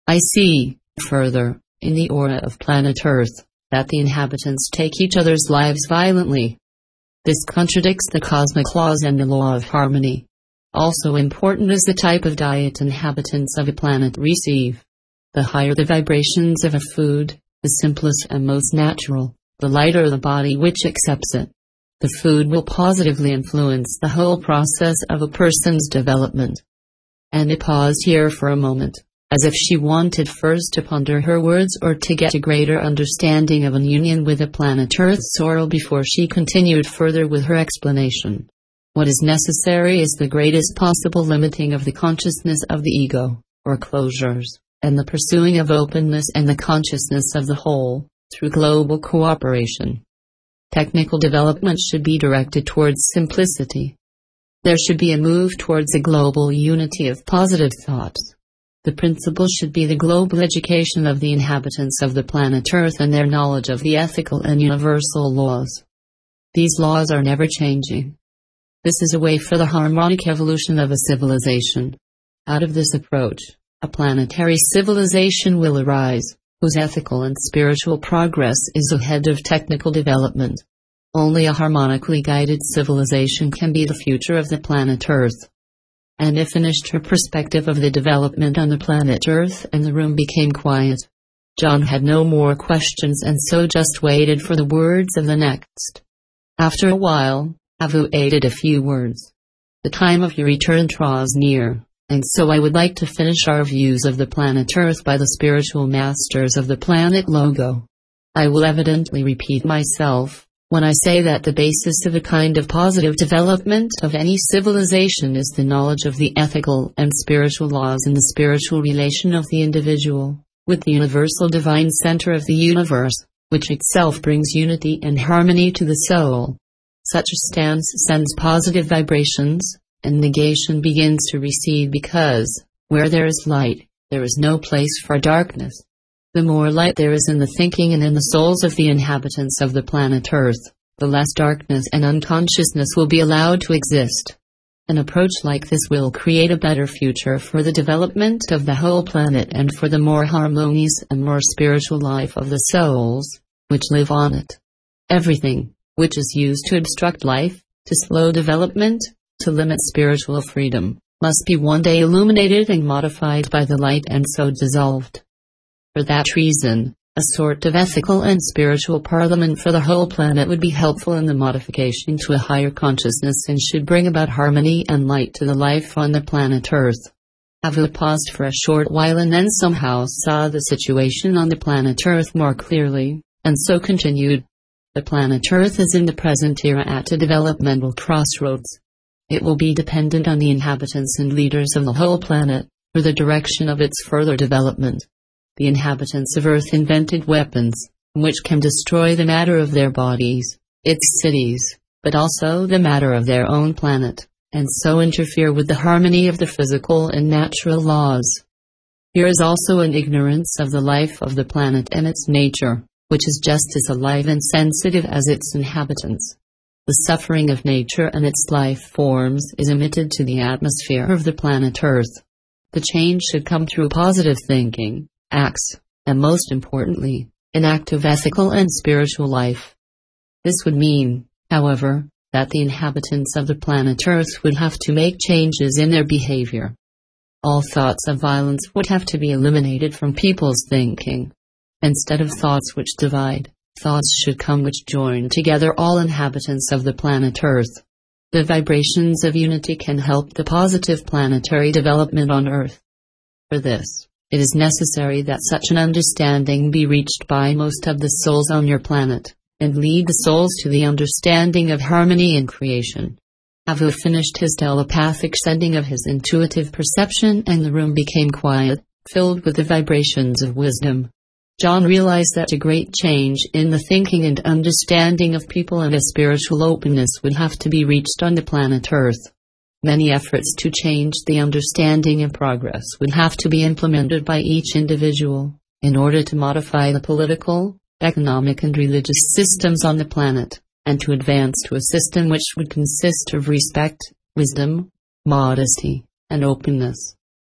I see, further, in the aura of planet Earth, that the inhabitants take each other's lives violently. This contradicts the cosmic laws and the law of harmony. Also important is the type of diet inhabitants of a planet receive. The higher the vibrations of a food, the simplest and most natural, the lighter the body which accepts it. The food will positively influence the whole process of a person's development. And I paused here for a moment, as if she wanted first to ponder her words or to get a greater understanding of an union with the planet Earth's soil before she continued further with her explanation. What is necessary is the greatest possible limiting of the consciousness of the ego, or closures, and the pursuing of openness and the consciousness of the whole, through global cooperation. Technical development should be directed towards simplicity. There should be a move towards a global unity of positive thoughts. The principle should be the global education of the inhabitants of the planet Earth and their knowledge of the ethical and universal laws. These laws are never changing. This is a way for the harmonic evolution of a civilization. Out of this approach, a planetary civilization will arise, whose ethical and spiritual progress is ahead of technical development. Only a harmonically guided civilization can be the future of the planet Earth. Anna finished her perspective of the development on the planet Earth and the room became quiet. John had no more questions and so just waited for the words of the next. After a while, Avu added a few words. The time of your return draws near, and so I would like to finish our views of the planet Earth by the spiritual masters of the planet Logo. I will evidently repeat myself when I say that the basis of a kind of positive development of any civilization is the knowledge of the ethical and spiritual laws in the spiritual relation of the individual, with the universal divine center of the universe, which itself brings unity and harmony to the soul. Such a stance sends positive vibrations, and negation begins to recede because, where there is light, there is no place for darkness. The more light there is in the thinking and in the souls of the inhabitants of the planet Earth, the less darkness and unconsciousness will be allowed to exist. An approach like this will create a better future for the development of the whole planet and for the more harmonious and more spiritual life of the souls, which live on it. Everything, which is used to obstruct life, to slow development, to limit spiritual freedom, must be one day illuminated and modified by the light and so dissolved. For that reason, a sort of ethical and spiritual parliament for the whole planet would be helpful in the modification to a higher consciousness and should bring about harmony and light to the life on the planet Earth. Avu paused for a short while and then somehow saw the situation on the planet Earth more clearly, and so continued. The planet Earth is in the present era at a developmental crossroads. It will be dependent on the inhabitants and leaders of the whole planet, for the direction of its further development. The inhabitants of Earth invented weapons, which can destroy the matter of their bodies, its cities, but also the matter of their own planet, and so interfere with the harmony of the physical and natural laws. Here is also an ignorance of the life of the planet and its nature, which is just as alive and sensitive as its inhabitants. The suffering of nature and its life forms is emitted to the atmosphere of the planet Earth. The change should come through positive thinking, acts, and most importantly, an active ethical and spiritual life. This would mean, however, that the inhabitants of the planet Earth would have to make changes in their behavior. All thoughts of violence would have to be eliminated from people's thinking. Instead of thoughts which divide, thoughts should come which join together all inhabitants of the planet Earth. The vibrations of unity can help the positive planetary development on Earth. For this, it is necessary that such an understanding be reached by most of the souls on your planet, and lead the souls to the understanding of harmony in creation. Avu finished his telepathic sending of his intuitive perception and the room became quiet, filled with the vibrations of wisdom. John realized that a great change in the thinking and understanding of people and a spiritual openness would have to be reached on the planet Earth. Many efforts to change the understanding and progress would have to be implemented by each individual, in order to modify the political, economic and religious systems on the planet, and to advance to a system which would consist of respect, wisdom, modesty, and openness.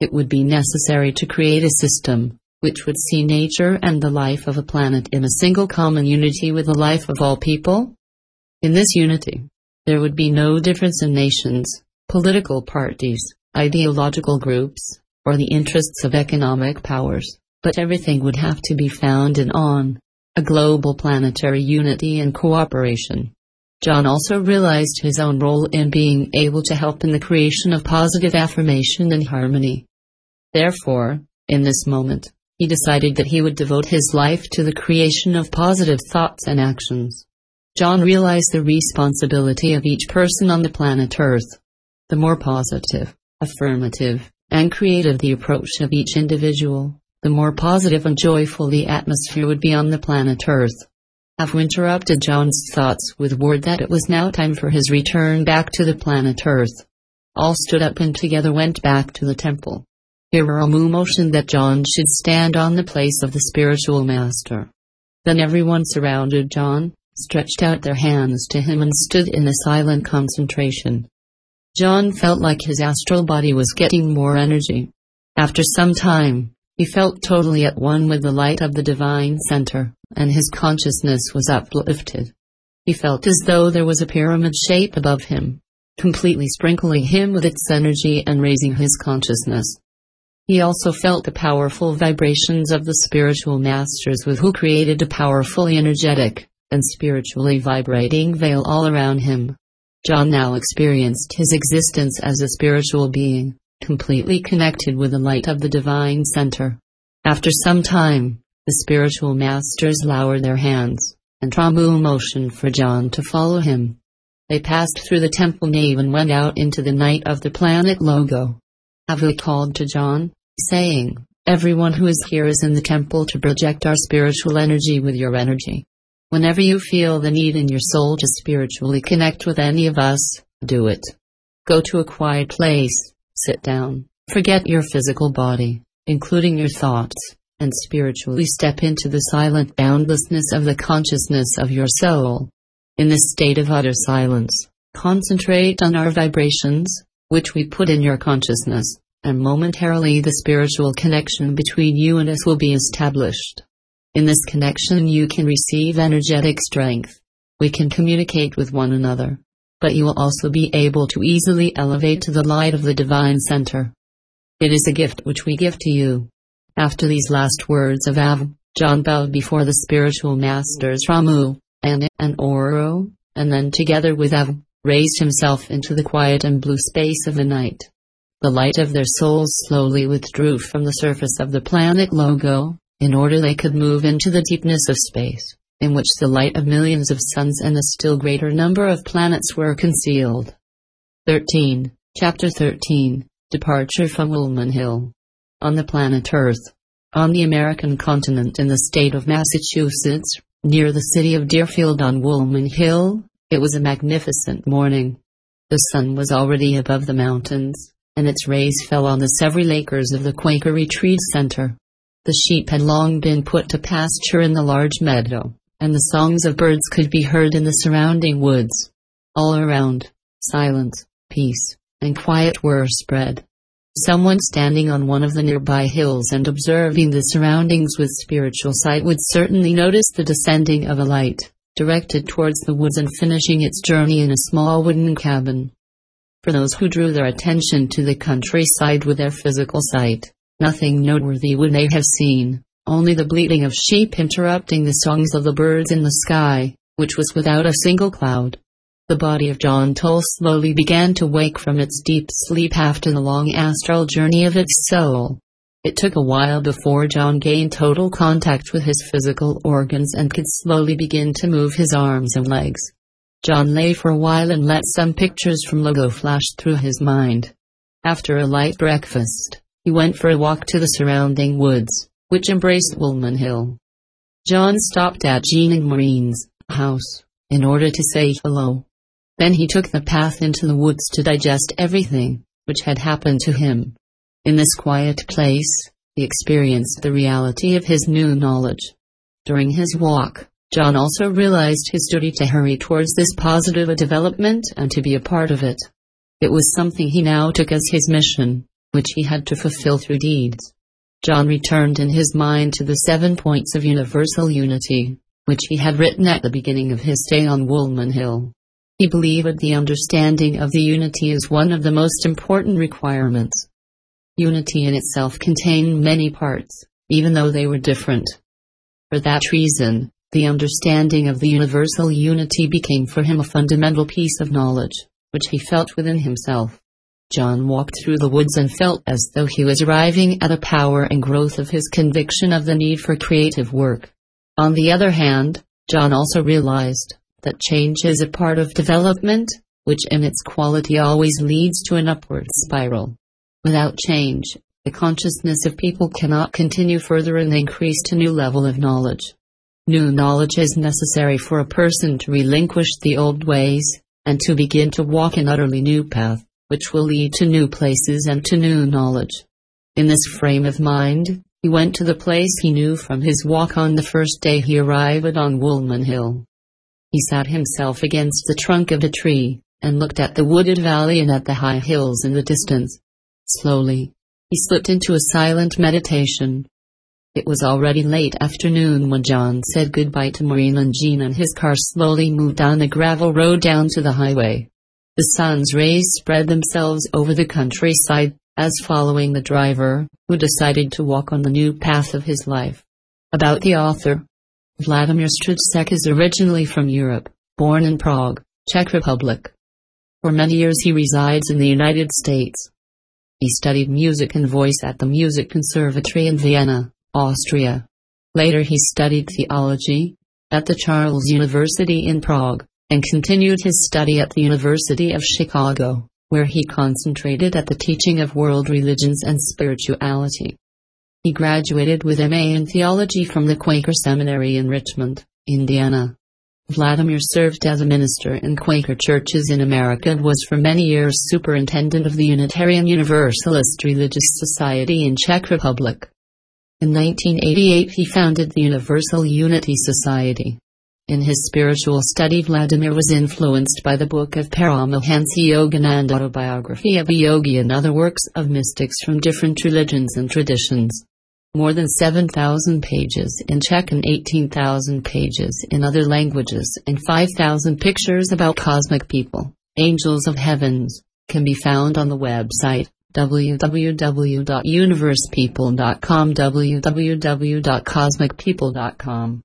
it would be necessary to create a system which would see nature and the life of a planet in a single common unity with the life of all people. In this unity, there would be no difference in nations, political parties, ideological groups, or the interests of economic powers, but everything would have to be founded on a global planetary unity and cooperation. John also realized his own role in being able to help in the creation of positive affirmation and harmony. Therefore, in this moment, he decided that he would devote his life to the creation of positive thoughts and actions. John realized the responsibility of each person on the planet Earth. The more positive, affirmative, and creative the approach of each individual, the more positive and joyful the atmosphere would be on the planet Earth. Avu interrupted John's thoughts with word that it was now time for his return back to the planet Earth. All stood up and together went back to the temple. Hiramu motioned that John should stand on the place of the spiritual master. Then everyone surrounded John, stretched out their hands to him and stood in a silent concentration. John felt like his astral body was getting more energy. After some time, he felt totally at one with the light of the divine center, and his consciousness was uplifted. He felt as though there was a pyramid shape above him, completely sprinkling him with its energy and raising his consciousness. He also felt the powerful vibrations of the spiritual masters who created a powerfully energetic and spiritually vibrating veil all around him. John now experienced his existence as a spiritual being, completely connected with the light of the divine center. After some time, the spiritual masters lowered their hands, and Ramu motioned for John to follow him. They passed through the temple nave and went out into the night of the planet Logo. Avu called to John, saying, "Everyone who is here is in the temple to project our spiritual energy with your energy. Whenever you feel the need in your soul to spiritually connect with any of us, do it. Go to a quiet place, sit down, forget your physical body, including your thoughts, and spiritually step into the silent boundlessness of the consciousness of your soul. In this state of utter silence, concentrate on our vibrations, which we put in your consciousness, and momentarily the spiritual connection between you and us will be established. In this connection you can receive energetic strength. We can communicate with one another, but you will also be able to easily elevate to the light of the divine center. It is a gift which we give to you." After these last words of Avu, John bowed before the spiritual masters Ramu, Anna, and Oro, and then together with Avu, raised himself into the quiet and blue space of the night. The light of their souls slowly withdrew from the surface of the planet Logo, in order they could move into the deepness of space, in which the light of millions of suns and a still greater number of planets were concealed. 13. Chapter 13. Departure from Woolman Hill. On the planet Earth. On the American continent in the state of Massachusetts, near the city of Deerfield on Woolman Hill, it was a magnificent morning. The sun was already above the mountains, and its rays fell on the several acres of the Quaker Retreat Center. The sheep had long been put to pasture in the large meadow, and the songs of birds could be heard in the surrounding woods. All around, silence, peace, and quiet were spread. Someone standing on one of the nearby hills and observing the surroundings with spiritual sight would certainly notice the descending of a light, directed towards the woods and finishing its journey in a small wooden cabin. For those who drew their attention to the countryside with their physical sight, nothing noteworthy would they have seen, only the bleating of sheep interrupting the songs of the birds in the sky, which was without a single cloud. The body of John Toll slowly began to wake from its deep sleep after the long astral journey of its soul. It took a while before John gained total contact with his physical organs and could slowly begin to move his arms and legs. John lay for a while and let some pictures from Logo flash through his mind. After a light breakfast, he went for a walk to the surrounding woods, which embraced Woolman Hill. John stopped at Jean and Maureen's house, in order to say hello. Then he took the path into the woods to digest everything which had happened to him. In this quiet place, he experienced the reality of his new knowledge. During his walk, John also realized his duty to hurry towards this positive development and to be a part of it. It was something he now took as his mission. which he had to fulfill through deeds. John returned in his mind to the 7 points of universal unity, which he had written at the beginning of his stay on Woolman Hill. He believed the understanding of the unity is one of the most important requirements. Unity in itself contained many parts, even though they were different. For that reason, the understanding of the universal unity became for him a fundamental piece of knowledge, which he felt within himself. John walked through the woods and felt as though he was arriving at a power and growth of his conviction of the need for creative work. On the other hand, John also realized that change is a part of development, which in its quality always leads to an upward spiral. Without change, the consciousness of people cannot continue further and increase to new level of knowledge. New knowledge is necessary for a person to relinquish the old ways, and to begin to walk an utterly new path, which will lead to new places and to new knowledge. In this frame of mind, he went to the place he knew from his walk on the first day he arrived on Woolman Hill. He sat himself against the trunk of a tree, and looked at the wooded valley and at the high hills in the distance. Slowly, he slipped into a silent meditation. It was already late afternoon when John said goodbye to Maureen and Jean, and his car slowly moved down the gravel road down to the highway. The sun's rays spread themselves over the countryside, as following the driver, who decided to walk on the new path of his life. About the author. Vladimir Strýček is originally from Europe, born in Prague, Czech Republic. For many years he resides in the United States. He studied music and voice at the Music Conservatory in Vienna, Austria. Later he studied theology at the Charles University in Prague, and continued his study at the University of Chicago, where he concentrated at the teaching of world religions and spirituality. He graduated with M.A. in theology from the Quaker Seminary in Richmond, Indiana. Vladimir served as a minister in Quaker churches in America and was for many years superintendent of the Unitarian Universalist Religious Society in Czech Republic. In 1988 he founded the Universal Unity Society. In his spiritual study, Vladimir was influenced by the book of Paramahansa Yogananda, Autobiography of a Yogi, and other works of mystics from different religions and traditions. More than 7,000 pages in Czech and 18,000 pages in other languages and 5,000 pictures about cosmic people, angels of heavens, can be found on the website www.universepeople.com, www.cosmicpeople.com.